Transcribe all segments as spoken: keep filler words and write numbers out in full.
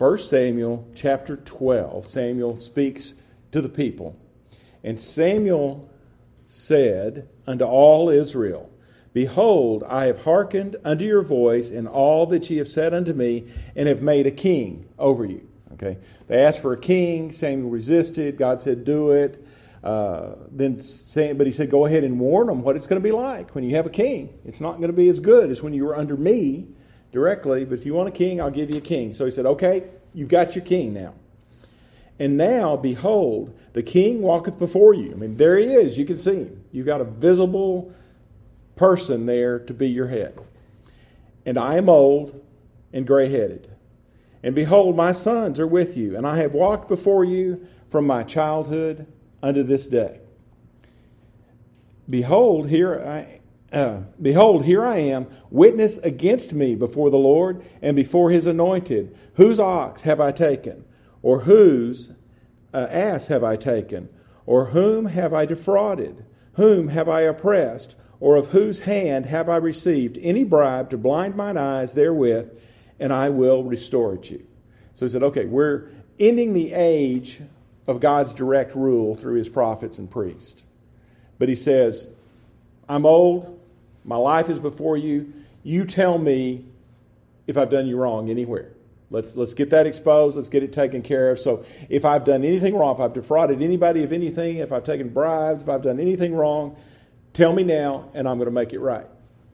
First Samuel chapter twelve. Samuel speaks to the people. And Samuel said unto all Israel, Behold, I have hearkened unto your voice in all that ye have said unto me, and have made a king over you. Okay, they asked for a king. Samuel resisted. God said, do it. Uh, then, but he said, go ahead and warn them what it's going to be like when you have a king. It's not going to be as good as when you were under me directly, but if you want a king, I'll give you a king. So he said, okay, you've got your king now. And now, behold, the king walketh before you. I mean, there he is. You can see him. You've got a visible person there to be your head. And I am old and gray-headed. And behold, my sons are with you, and I have walked before you from my childhood unto this day. Behold, here I uh, behold, here I am, witness against me before the Lord and before his anointed. Whose ox have I taken? Or whose uh, ass have I taken? Or whom have I defrauded? Whom have I oppressed? Or of whose hand have I received any bribe to blind mine eyes therewith? And I will restore it you. So he said, okay, we're ending the age of God's direct rule through his prophets and priests. But he says, I'm old. My life is before you. You tell me if I've done you wrong anywhere. Let's let's get that exposed. Let's get it taken care of. So if I've done anything wrong, if I've defrauded anybody of anything, if I've taken bribes, if I've done anything wrong, tell me now, and I'm going to make it right.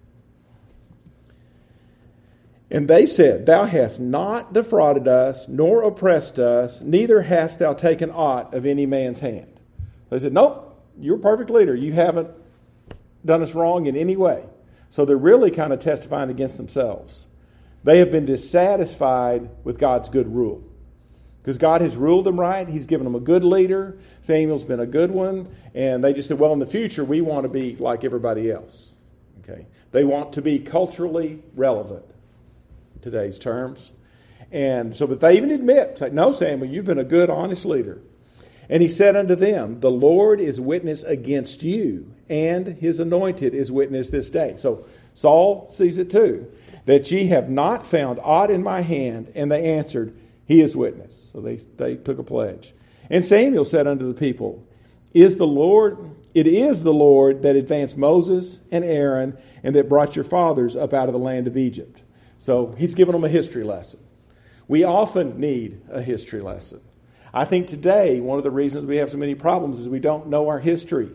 And they said, Thou hast not defrauded us, nor oppressed us, neither hast thou taken aught of any man's hand. They said, nope, you're a perfect leader. You haven't done us wrong in any way. So they're really kind of testifying against themselves. They have been dissatisfied with God's good rule. Because God has ruled them right. He's given them a good leader. Samuel's been a good one. And they just said, well, in the future, we want to be like everybody else. Okay, they want to be culturally relevant, in today's terms. And so, but they even admit, say, no, Samuel, you've been a good, honest leader. And he said unto them, the Lord is witness against you, and his anointed is witness this day. So Saul sees it too, that ye have not found aught in my hand. And they answered, he is witness. So they, they took a pledge. And Samuel said unto the people, Is the Lord, it is the Lord that advanced Moses and Aaron, and that brought your fathers up out of the land of Egypt. So he's given them a history lesson. We often need a history lesson. I think today, one of the reasons we have so many problems is we don't know our history.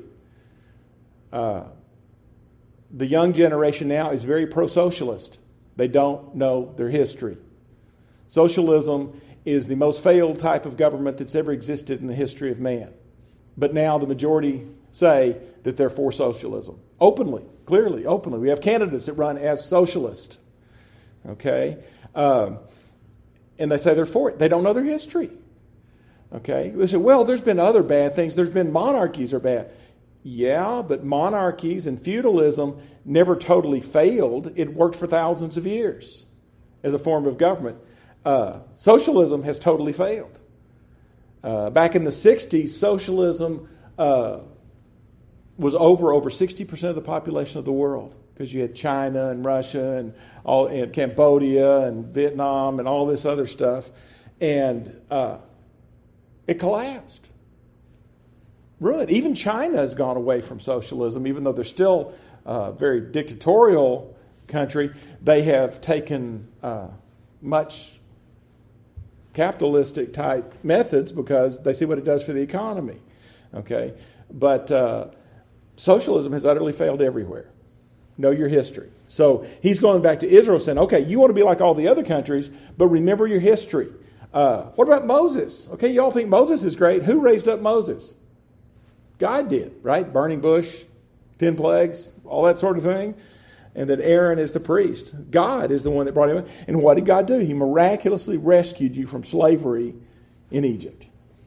Uh, the young generation now is very pro-socialist. They don't know their history. Socialism is the most failed type of government that's ever existed in the history of man. But now the majority say that they're for socialism. Openly, clearly, openly. We have candidates that run as socialist. Okay? Um, and they say they're for it. They don't know their history. Okay? They say, well, there's been other bad things. There's been monarchies are bad. Yeah, but monarchies and feudalism never totally failed. It worked for thousands of years as a form of government. Uh, socialism has totally failed. Uh, back in the sixties, socialism uh, was over over sixty percent of the population of the world, because you had China and Russia and all and Cambodia and Vietnam and all this other stuff, and uh, it collapsed. Ruined. Even China has gone away from socialism, even though they're still a very dictatorial country. They have taken uh, much capitalistic type methods because they see what it does for the economy. Okay, but uh, socialism has utterly failed everywhere. Know your history. So he's going back to Israel saying, okay, you want to be like all the other countries, but remember your history. Uh, what about Moses? Okay, you all think Moses is great. Who raised up Moses? God did, right? Burning bush, ten plagues, all that sort of thing. And that Aaron is the priest. God is the one that brought him in. And what did God do? He miraculously rescued you from slavery in Egypt.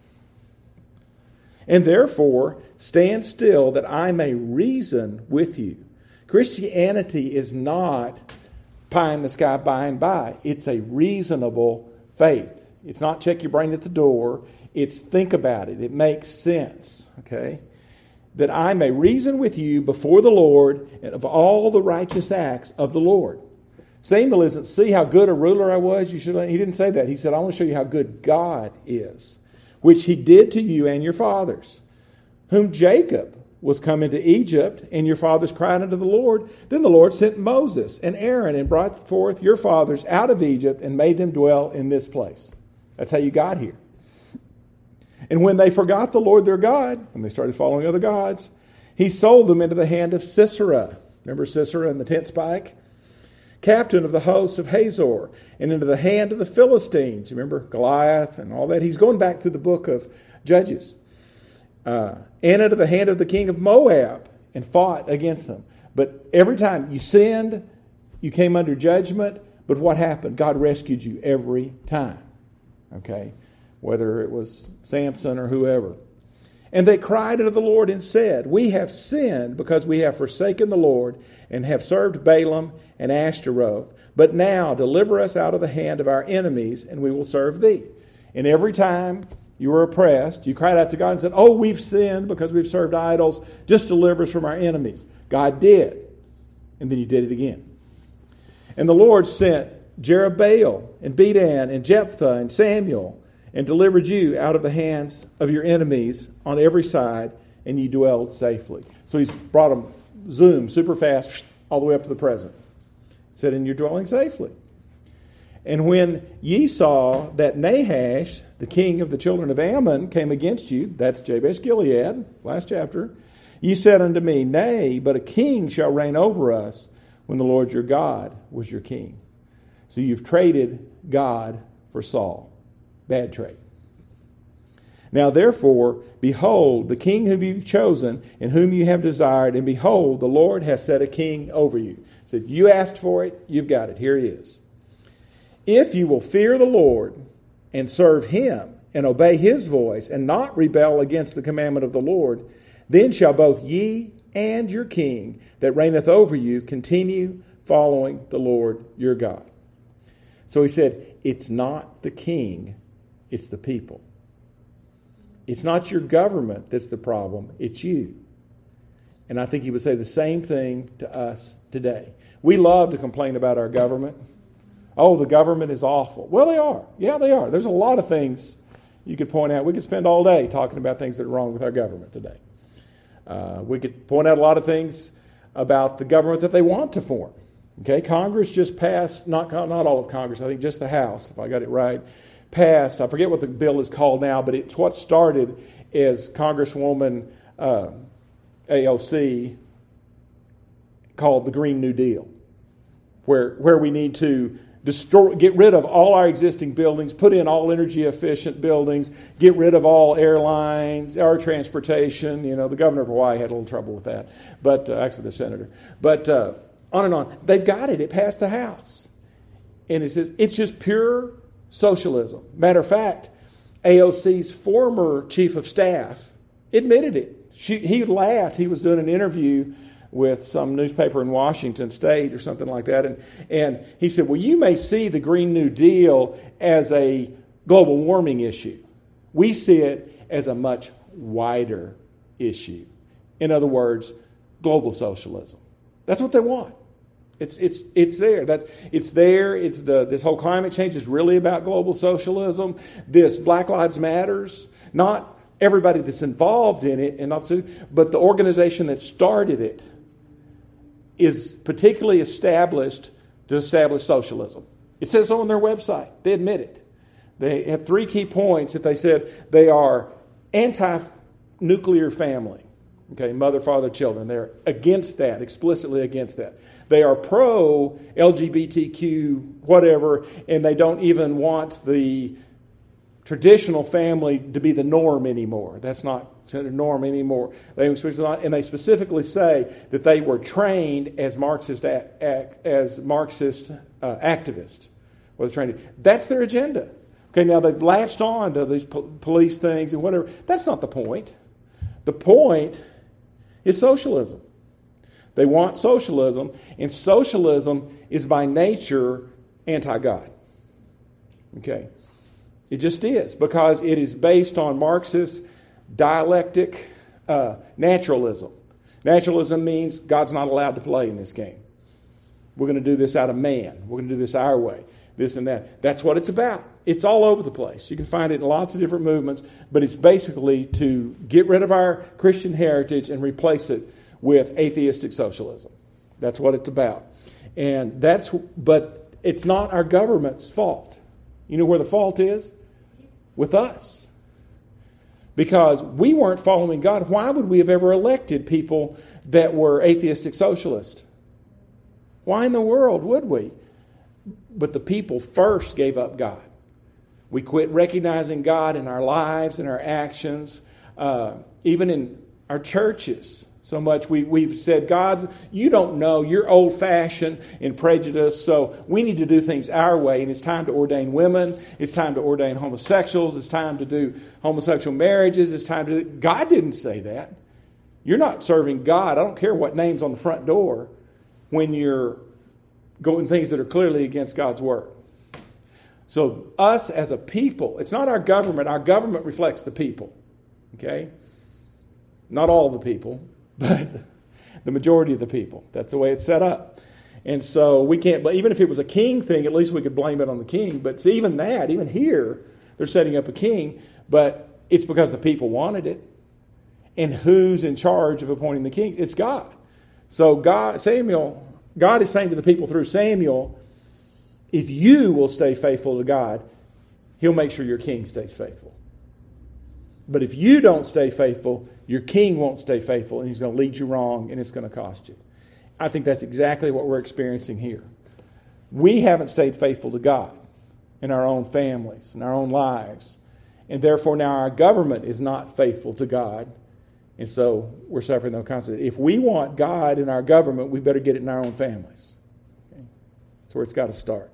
And therefore, stand still that I may reason with you. Christianity is not pie in the sky by and by. It's a reasonable faith. It's not check your brain at the door. It's think about it. It makes sense. Okay? That I may reason with you before the Lord and of all the righteous acts of the Lord. Samuel isn't, see how good a ruler I was. You should. He didn't say that. He said, I want to show you how good God is, which he did to you and your fathers, whom Jacob was come into Egypt, and your fathers cried unto the Lord. Then the Lord sent Moses and Aaron and brought forth your fathers out of Egypt and made them dwell in this place. That's how you got here. And when they forgot the Lord their God, when they started following other gods, he sold them into the hand of Sisera. Remember Sisera and the tent spike? Captain of the host of Hazor, and into the hand of the Philistines. Remember Goliath and all that? He's going back through the book of Judges. Uh, and into the hand of the king of Moab, and fought against them. But every time you sinned, you came under judgment. But what happened? God rescued you every time. Okay? Whether it was Samson or whoever. And they cried unto the Lord and said, we have sinned because we have forsaken the Lord and have served Balaam and Ashtaroth. But now deliver us out of the hand of our enemies, and we will serve thee. And every time you were oppressed, you cried out to God and said, oh, we've sinned because we've served idols. Just deliver us from our enemies. God did. And then you did it again. And the Lord sent Jerubbaal and Bedan and Jephthah and Samuel, and delivered you out of the hands of your enemies on every side, and ye dwelled safely. So he's brought them, zoom, super fast, all the way up to the present. He said, and you're dwelling safely. And when ye saw that Nahash, the king of the children of Ammon, came against you, that's Jabesh Gilead, last chapter, ye said unto me, nay, but a king shall reign over us when the Lord your God was your king. So you've traded God for Saul. Bad trade. Now therefore, behold, the king whom you've chosen, and whom you have desired, and behold, the Lord has set a king over you. He said, you asked for it, you've got it. Here he is. If you will fear the Lord, and serve him, and obey his voice, and not rebel against the commandment of the Lord, then shall both ye and your king that reigneth over you continue following the Lord your God. So he said, it's not the king, it's the people. It's not your government that's the problem, it's you. And I think he would say the same thing to us today. We love to complain about our government. Oh, the government is awful. Well, they are. Yeah, they are. There's a lot of things you could point out. We could spend all day talking about things that are wrong with our government today. Uh, we could point out a lot of things about the government that they want to form. Okay, Congress just passed, not not all of Congress, I think just the House, if I got it right, passed, I forget what the bill is called now, but it's what started as Congresswoman uh, A O C called the Green New Deal, where where we need to destroy, get rid of all our existing buildings, put in all energy efficient buildings, get rid of all airlines, air transportation. You know, the governor of Hawaii had a little trouble with that, but uh, actually the senator. But uh, on and on. They've got it. It passed the House. And it says it's just pure socialism. Matter of fact, A O C's former chief of staff admitted it. She, he laughed. He was doing an interview with some newspaper in Washington State or something like that. And, and he said, well, you may see the Green New Deal as a global warming issue. We see it as a much wider issue. In other words, global socialism. That's what they want. It's it's it's there. That's it's there. It's the this whole climate change is really about global socialism. This Black Lives Matters, not everybody that's involved in it, and not but the organization that started it is particularly established to establish socialism. It says so on their website. They admit it. They have three key points that they said they are anti-nuclear family. Okay, mother, father, children. They're against that, explicitly against that. They are pro-L G B T Q, whatever, and they don't even want the traditional family to be the norm anymore. That's not the norm anymore. They and they specifically say that they were trained as Marxist as Marxist uh, activists. Well, trained. That's their agenda. Okay, now they've latched on to these po- police things and whatever. That's not the point. The point is socialism. They want socialism, and socialism is by nature anti-God. Okay? It just is, because it is based on Marxist dialectic uh, naturalism. Naturalism means God's not allowed to play in this game. We're going to do this out of man. We're going to do this our way. This and that. That's what it's about. It's all over the place. You can find it in lots of different movements, but it's basically to get rid of our Christian heritage and replace it with atheistic socialism. That's what it's about. And that's, but it's not our government's fault. You know where the fault is? With us. Because we weren't following God. Why would we have ever elected people that were atheistic socialists? Why in the world would we? But the people first gave up God. We quit recognizing God in our lives and our actions, uh, even in our churches. So much we, we've said, God, you don't know, you're old-fashioned and prejudiced, so we need to do things our way, and it's time to ordain women, it's time to ordain homosexuals, it's time to do homosexual marriages, it's time to... God didn't say that. You're not serving God. I don't care what name's on the front door when you're going things that are clearly against God's word. So us as a people, it's not our government. Our government reflects the people. Okay? Not all the people, but the majority of the people. That's the way it's set up. And so we can't, but even if it was a king thing, at least we could blame it on the king. But see, even that, even here, they're setting up a king, but it's because the people wanted it. And who's in charge of appointing the king? It's God. So God, Samuel, God is saying to the people through Samuel, if you will stay faithful to God, He'll make sure your king stays faithful. But if you don't stay faithful, your king won't stay faithful, and he's going to lead you wrong, and it's going to cost you. I think that's exactly what we're experiencing here. We haven't stayed faithful to God in our own families, in our own lives, and therefore now our government is not faithful to God, and so we're suffering those consequences. If we want God in our government, we better get it in our own families. Okay? That's where it's got to start.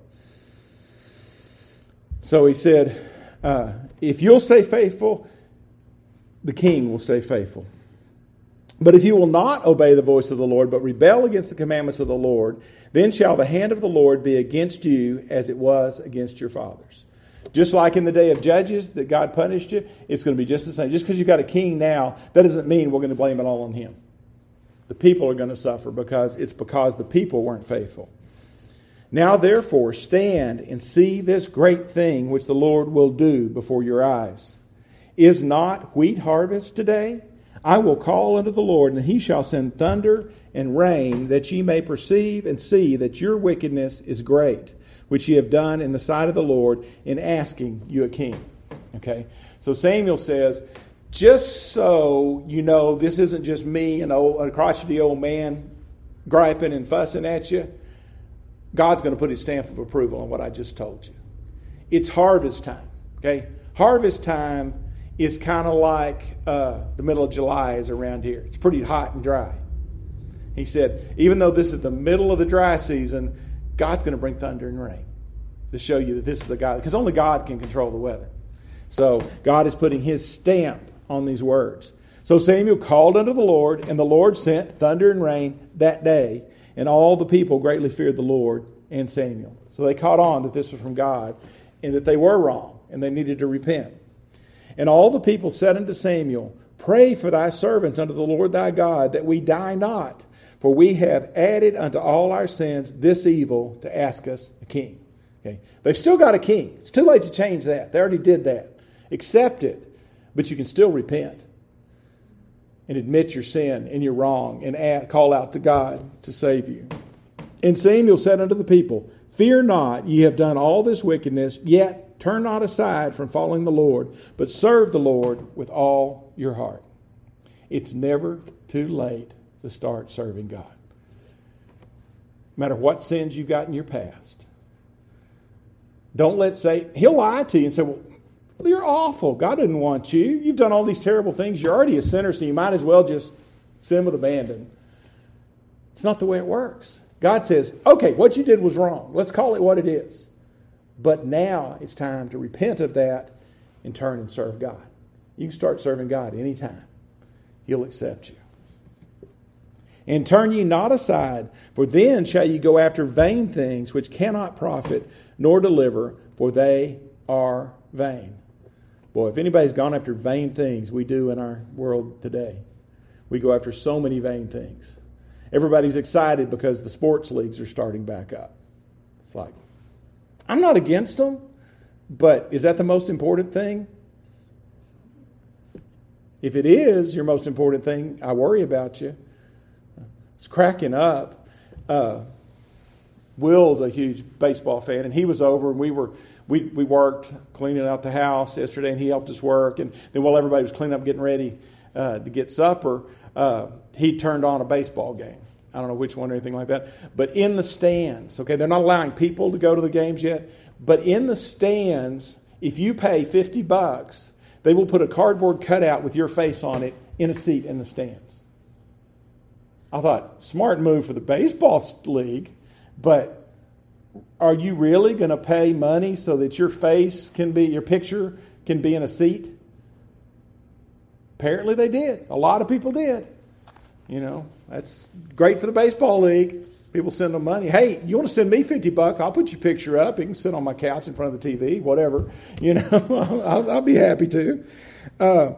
So he said, uh, if you'll stay faithful, the king will stay faithful. But if you will not obey the voice of the Lord, but rebel against the commandments of the Lord, then shall the hand of the Lord be against you as it was against your fathers. Just like in the day of Judges that God punished you, it's going to be just the same. Just because you've got a king now, that doesn't mean we're going to blame it all on him. The people are going to suffer because it's because the people weren't faithful. Now therefore stand and see this great thing which the Lord will do before your eyes. Is not wheat harvest today? I will call unto the Lord, and He shall send thunder and rain, that ye may perceive and see that your wickedness is great, which ye have done in the sight of the Lord in asking you a king. Okay, so Samuel says, just so you know, this isn't just me, an old, a crotchety old man griping and fussing at you. God's going to put His stamp of approval on what I just told you. It's harvest time. Okay, harvest time is kind of like uh, the middle of July is around here. It's pretty hot and dry. He said, even though this is the middle of the dry season, God's going to bring thunder and rain to show you that this is the God, because only God can control the weather. So God is putting His stamp on these words. So Samuel called unto the Lord, and the Lord sent thunder and rain that day, and all the people greatly feared the Lord and Samuel. So they caught on that this was from God, and that they were wrong, and they needed to repent. And all the people said unto Samuel, pray for thy servants unto the Lord thy God, that we die not. For we have added unto all our sins this evil to ask us a king. Okay. They've still got a king. It's too late to change that. They already did that. Accept it. But you can still repent and admit your sin and your wrong and add, call out to God to save you. And Samuel said unto the people, fear not, ye have done all this wickedness, yet turn not aside from following the Lord, but serve the Lord with all your heart. It's never too late to start serving God. No matter what sins you've got in your past. Don't let Satan, he'll lie to you and say, well, you're awful. God didn't want you. You've done all these terrible things. You're already a sinner, so you might as well just sin with abandon. It's not the way it works. God says, okay, what you did was wrong. Let's call it what it is. But now it's time to repent of that and turn and serve God. You can start serving God anytime. He'll accept you. And turn ye not aside, for then shall ye go after vain things which cannot profit nor deliver, for they are vain. Boy, if anybody's gone after vain things, we do in our world today. We go after so many vain things. everybody's excited because the sports leagues are starting back up. It's like, I'm not against them, but is that the most important thing? If it is your most important thing, I worry about you. It's cracking up. Uh, Will's a huge baseball fan, and he was over, and we were we we worked cleaning out the house yesterday, and he helped us work. And then while everybody was cleaning up, getting ready uh, to get supper, uh, he turned on a baseball game. I don't know which one or anything like that. But in the stands, okay, they're not allowing people to go to the games yet, but in the stands, if you pay fifty bucks, they will put a cardboard cutout with your face on it in a seat in the stands. I thought, smart move for the baseball league, but are you really going to pay money so that your face can be, your picture can be in a seat? Apparently they did. A lot of people did. You know, that's great for the baseball league. People send them money. Hey, you want to send me fifty bucks? I'll put your picture up. You can sit on my couch in front of the T V, whatever. You know, I'll, I'll be happy to. Uh,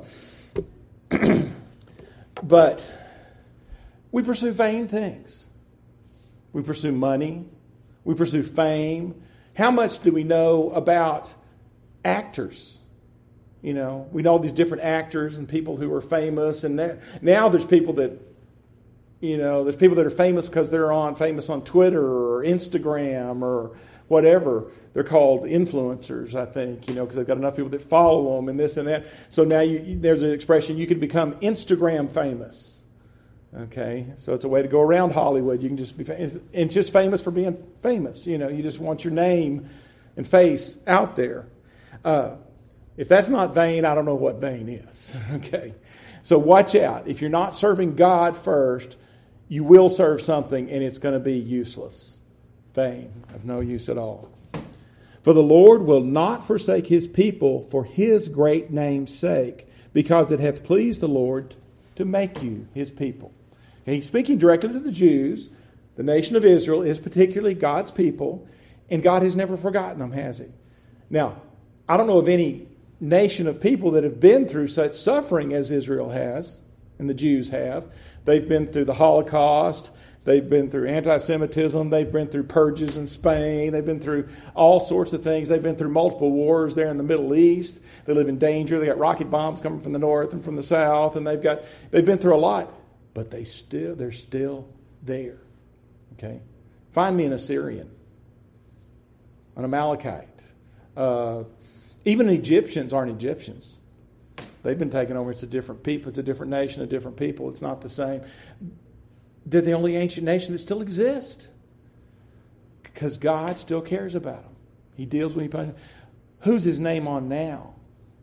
but we pursue vain things. We pursue money. We pursue fame. How much do we know about actors? You know, we know these different actors and people who are famous. And now, now there's people that, you know, there's people that are famous because they're on famous on Twitter or Instagram or whatever. They're called influencers, I think, you know, because they've got enough people that follow them and this and that. So now you, there's an expression, you can become Instagram famous. Okay, so it's a way to go around Hollywood. You can just be famous. It's just famous for being famous. You know, you just want your name and face out there. Uh, if that's not vain, I don't know what vain is. Okay, so watch out. If you're not serving God first, you will serve something and it's going to be useless. Vain, of no use at all. For the Lord will not forsake his people for his great name's sake, because it hath pleased the Lord to make you his people. Okay, he's speaking directly to the Jews. The nation of Israel is particularly God's people, and God has never forgotten them, has he? Now, I don't know of any nation of people that have been through such suffering as Israel has, and the Jews have. They've been through the Holocaust. They've been through anti-Semitism. They've been through purges in Spain. They've been through all sorts of things. They've been through multiple wars there in the Middle East. They live in danger. They got rocket bombs coming from the north and from the south, and they've got they've been through a lot. But they still they're still there. Okay, find me an Assyrian, an Amalekite. Uh, even Egyptians aren't Egyptians. They've been taken over. It's a different people. It's a different nation, a different people. It's not the same. They're the only ancient nation that still exists because God still cares about them. He deals with them. Who's his name on now?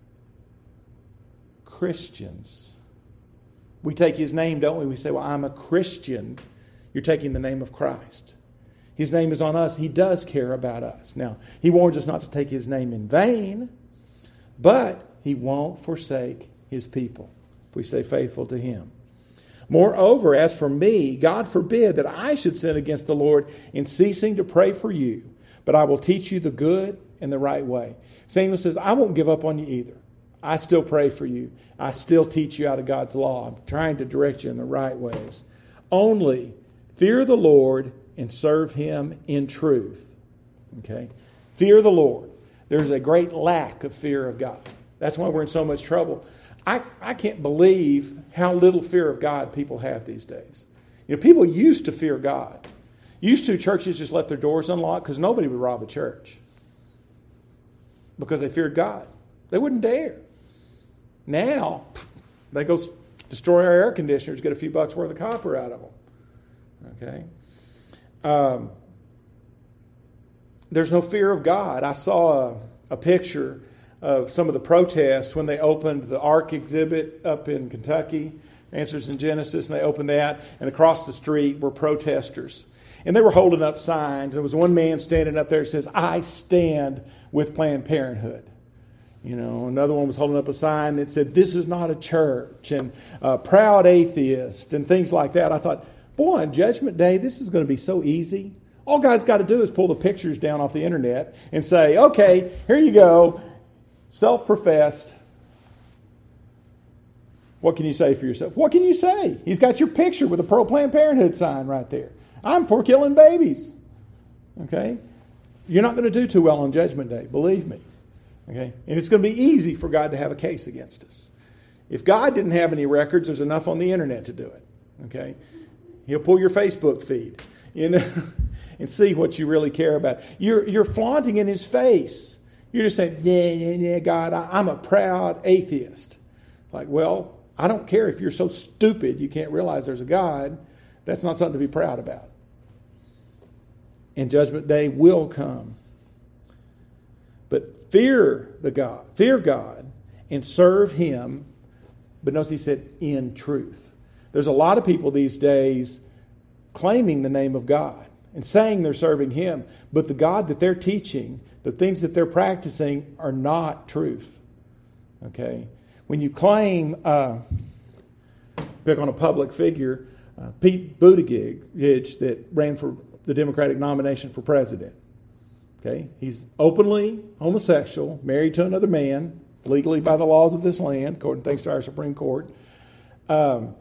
Christians. We take his name, don't we? We say, well, I'm a Christian. You're taking the name of Christ. His name is on us. He does care about us. Now, he warns us not to take his name in vain, but he won't forsake his people if we stay faithful to him. Moreover, as for me, God forbid that I should sin against the Lord in ceasing to pray for you, but I will teach you the good and the right way. Samuel says, I won't give up on you either. I still pray for you. I still teach you out of God's law. I'm trying to direct you in the right ways. Only fear the Lord and serve him in truth. Okay? Fear the Lord. There's a great lack of fear of God. That's why we're in so much trouble. I, I can't believe how little fear of God people have these days. You know, people used to fear God. Used to, churches just left their doors unlocked because nobody would rob a church because they feared God. They wouldn't dare. Now, they go destroy our air conditioners, get a few bucks worth of copper out of them. Okay? Um, there's no fear of God. I saw a, a picture of some of the protests when they opened the Ark exhibit up in Kentucky, Answers in Genesis, and they opened that, and across the street were protesters. And they were holding up signs. There was one man standing up there that says, I stand with Planned Parenthood. You know, another one was holding up a sign that said, this is not a church, and uh, proud atheist, and things like that. I thought, boy, on Judgment Day, this is going to be so easy. All God's got to do is pull the pictures down off the internet and say, okay, here you go, self-professed What can you say for yourself? What can you say? He's got your picture with a pro Planned Parenthood sign right there. I'm for killing babies. Okay? You're not going to do too well on Judgment Day, believe me. Okay? And it's going to be easy for God to have a case against us. If God didn't have any records, there's enough on the internet to do it. Okay? He'll pull your Facebook feed, you know, and see what you really care about. You're you're flaunting in His face. You're just saying, yeah, yeah, yeah, God, I, I'm a proud atheist. Like, well, I don't care if you're so stupid you can't realize there's a God. That's not something to be proud about. And Judgment Day will come. But fear the God, fear God, and serve Him. But notice He said, in truth. There's a lot of people these days claiming the name of God and saying they're serving Him, but the God that they're teaching, the things that they're practicing are not truth. Okay? When you claim, uh, pick on a public figure, uh, Pete Buttigieg that ran for the Democratic nomination for president. Okay? He's openly homosexual, married to another man, legally by the laws of this land, according thanks to our Supreme Court. Um,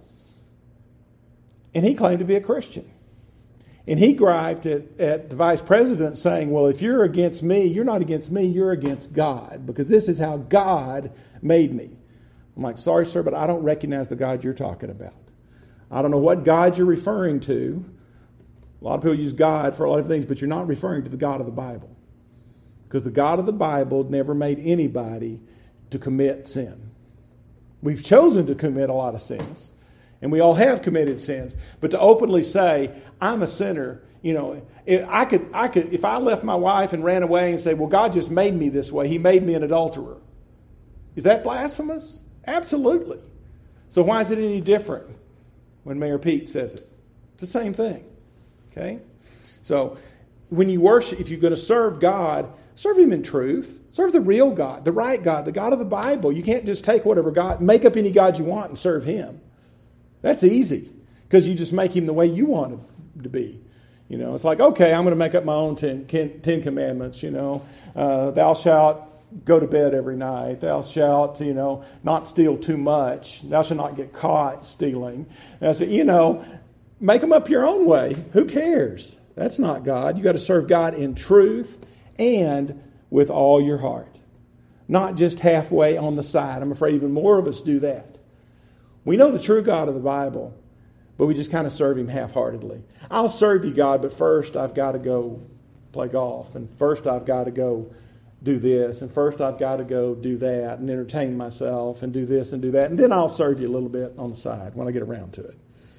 and he claimed to be a Christian. And he griped at, at the vice president saying, well, if you're against me, you're not against me, you're against God, because this is how God made me. I'm like, sorry, sir, but I don't recognize the God you're talking about. I don't know what God you're referring to. A lot of people use God for a lot of things, but you're not referring to the God of the Bible. Because the God of the Bible never made anybody to commit sin. We've chosen to commit a lot of sins. And we all have committed sins. But to openly say, I'm a sinner, you know, if I could, I could, if I left my wife and ran away and say, well, God just made me this way. He made me an adulterer. Is that blasphemous? Absolutely. So why is it any different when Mayor Pete says it? It's the same thing. Okay? So when you worship, if you're going to serve God, serve Him in truth. Serve the real God, the right God, the God of the Bible. You can't just take whatever God, make up any God you want and serve Him. That's easy because you just make Him the way you want Him to be. You know, it's like, okay, I'm going to make up my own ten, ten commandments, you know. Uh, thou shalt go to bed every night. Thou shalt, you know, not steal too much. Thou shalt not get caught stealing. And I said, you know, make them up your own way. Who cares? That's not God. You got to serve God in truth and with all your heart. Not just halfway on the side. I'm afraid even more of us do that. We know the true God of the Bible, but we just kind of serve Him half-heartedly. I'll serve you, God, but first I've got to go play golf, and first I've got to go do this, and first I've got to go do that, and entertain myself, and do this and do that, and then I'll serve you a little bit on the side when I get around to it.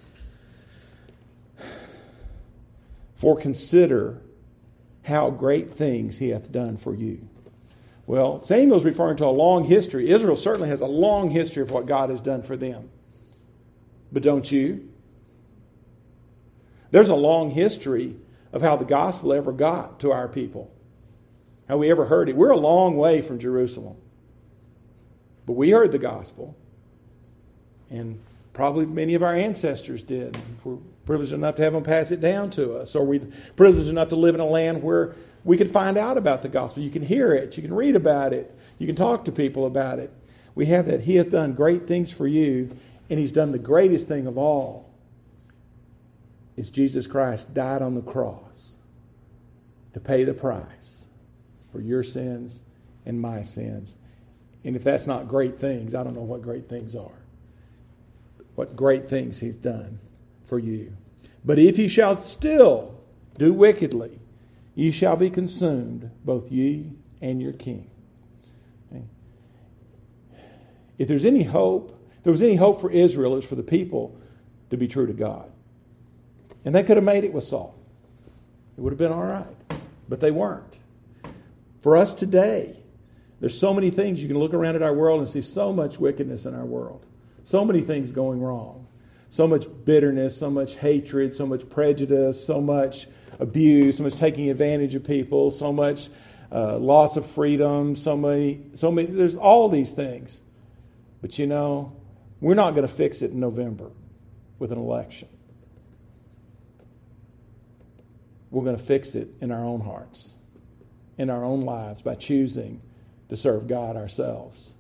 For consider how great things He hath done for you. Well, Samuel's referring to a long history. Israel certainly has a long history of what God has done for them. But don't you? There's a long history of how the gospel ever got to our people. How we ever heard it. We're a long way from Jerusalem. But we heard the gospel. And probably many of our ancestors did. We're privileged enough to have them pass it down to us. Or we're privileged enough to live in a land where we can find out about the gospel. You can hear it. You can read about it. You can talk to people about it. We have that. He hath done great things for you, and He's done the greatest thing of all. Is Jesus Christ died on the cross to pay the price for your sins and my sins. And if that's not great things, I don't know what great things are. What great things He's done for you. But if ye shall still do wickedly, ye shall be consumed, both ye and your king. Okay. If there's any hope, if there was any hope for Israel, it was for the people to be true to God. And they could have made it with Saul. It would have been all right. But they weren't. For us today, there's so many things. You can look around at our world and see so much wickedness in our world. So many things going wrong. So much bitterness, so much hatred, so much prejudice, so much abuse, so much taking advantage of people, so much uh, loss of freedom, so many, so many, there's all these things. But you know, we're not going to fix it in November with an election. We're going to fix it in our own hearts, in our own lives, by choosing to serve God ourselves.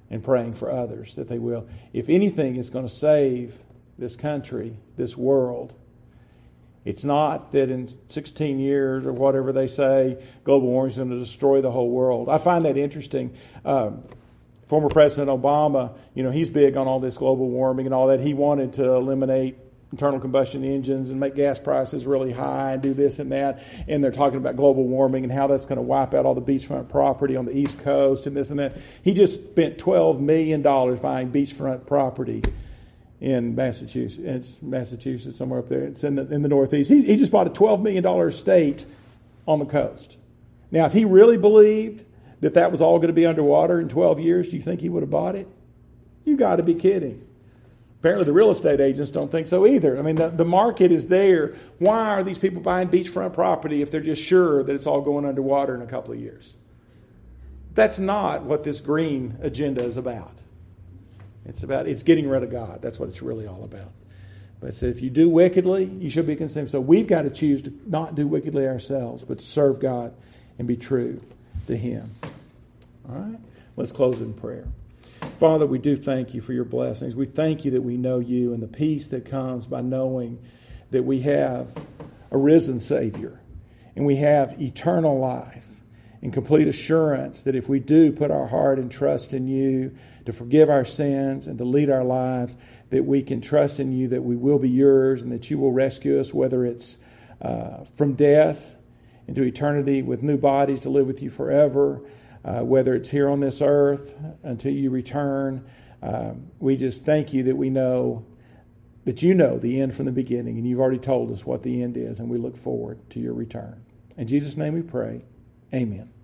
and praying for others that they will. If anything is going to save this country, this world, it's not that in sixteen years or whatever they say, global warming is going to destroy the whole world. I find that interesting. Um, former President Obama, you know, he's big on all this global warming and all that. He wanted to eliminate internal combustion engines and make gas prices really high and do this and that. And they're talking about global warming and how that's going to wipe out all the beachfront property on the East Coast and this and that. He just spent twelve million dollars buying beachfront property in Massachusetts. It's Massachusetts, somewhere up there. It's in the in the Northeast. He, he just bought a twelve million dollars estate on the coast. Now, if he really believed that that was all going to be underwater in twelve years, do you think he would have bought it? You got to be kidding. Apparently the real estate agents don't think so either. I mean, the, the market is there. Why are these people buying beachfront property if they're just sure that it's all going underwater in a couple of years? That's not what this green agenda is about. It's about, it's getting rid of God. That's what it's really all about. But it said, if you do wickedly, you should be consumed. So we've got to choose to not do wickedly ourselves, but to serve God and be true to Him. All right? Let's close in prayer. Father, we do thank you for your blessings. We thank you that we know you and the peace that comes by knowing that we have a risen Savior and we have eternal life and complete assurance that if we do put our heart and trust in you to forgive our sins and to lead our lives, that we can trust in you, that we will be yours and that you will rescue us, whether it's uh, from death into eternity with new bodies to live with you forever, Uh, whether it's here on this earth until you return. Um, we just thank you that we know that you know the end from the beginning, and you've already told us what the end is, and we look forward to your return. In Jesus' name we pray. Amen.